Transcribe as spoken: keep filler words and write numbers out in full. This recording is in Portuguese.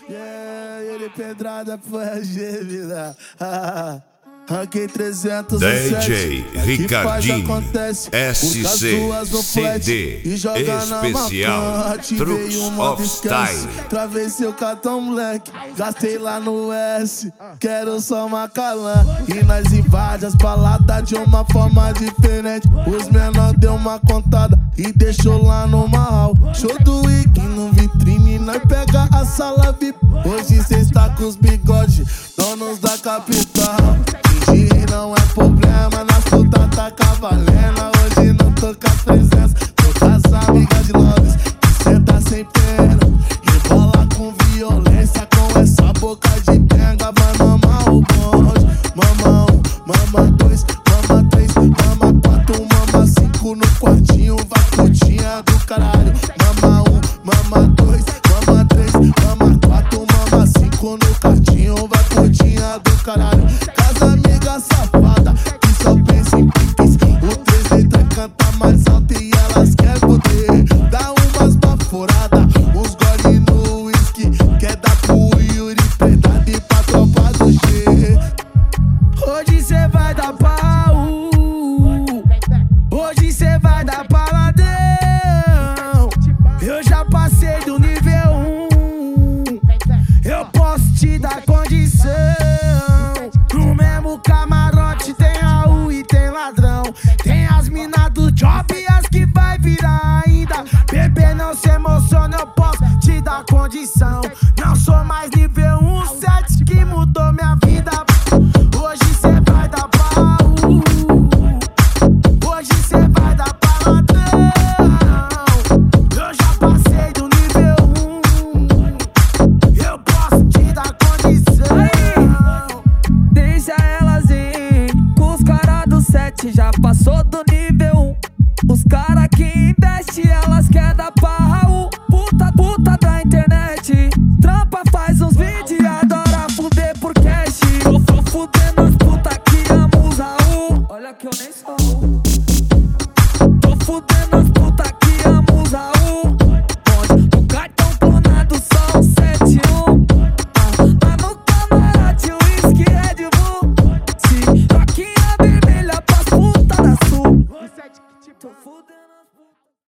Yeah, ele pedrada foi a gêmea. Ranquei trezentos D J Ricardinho S C C D especial Truques of Style. Travei seu cartão moleque, gastei lá no S. Quero só Macalã e nós invade as baladas de uma forma diferente. Os menor deu uma contada e deixou lá no mal. Show do Wiki no vitrine, nós pega a sala V I P. Hoje cê está com os bigodes, donos da capital. Fingir não é problema, nas putas tá cavalena. Hoje não tô com a presença, tô com as amigas de Lobes que senta sem pena, rebola com violência, com essa boca de penga. Vai mamar o bonde, mama um, mama dois, mama três, mama quatro, mama cinco no quartinho, vai putinha do caralho. Mama um, mama dois, mama três, mama quatro, mama cinco no quartinho, vai putinha do caralho. Casa amiga safada que só pensa em piques, o três letras canta mais alto e elas querem poder. Dá umas baforadas, uns gole no whisky, quer dar pro Yuri, predade pra tropa do G. Hoje cê vai dar pau, hoje cê vai dar paladão. Eu já passei do nível um, eu posso te dar condição. No mesmo camarote tem Raul e tem ladrão, tem as minas do job e as que vai virar ainda. Bebê, não se emociona, eu posso te dar condição. Não sou mais nível um, sete que mudou minha vida. Hoje cê vai dar pau, hoje cê vai dar paladão. Eu já passei do nível um, eu posso te dar condição. Deixa elas ir, com os caras do sete já passou do nível um. Os caras que